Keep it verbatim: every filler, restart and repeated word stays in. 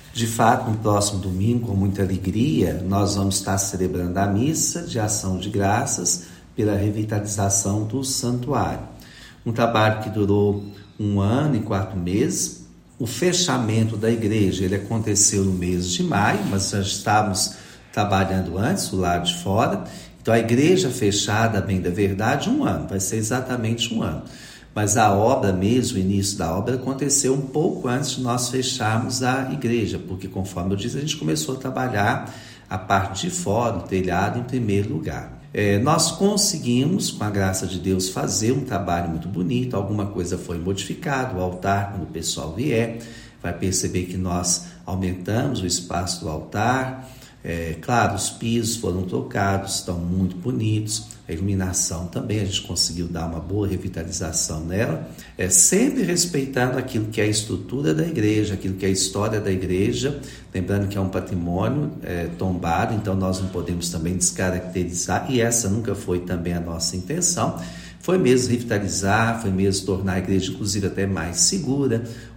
De fato, no próximo domingo, com muita alegria, nós vamos estar celebrando a missa de ação de graças pela revitalização do santuário. Um trabalho que durou um ano e quatro meses. O fechamento da igreja ele aconteceu no mês de maio, mas já estávamos trabalhando antes, do lado de fora. Então, a igreja fechada, bem da verdade, um ano, vai ser exatamente um ano. Mas a obra mesmo, o início da obra, aconteceu um pouco antes de nós fecharmos a igreja, porque, conforme eu disse, a gente começou a trabalhar a parte de fora, o telhado, em primeiro lugar. É, nós conseguimos, com a graça de Deus, fazer um trabalho muito bonito. Alguma coisa foi modificada, o altar, quando o pessoal vier, vai perceber que nós aumentamos o espaço do altar. É, claro, os pisos foram trocados, estão muito bonitos. A iluminação também, a gente conseguiu dar uma boa revitalização nela, é, sempre respeitando aquilo que é a estrutura da igreja, aquilo que é a história da igreja, lembrando que é um patrimônio é, tombado, então nós não podemos também descaracterizar, e essa nunca foi também a nossa intenção. Foi mesmo revitalizar, foi mesmo tornar a igreja, inclusive, até mais segura.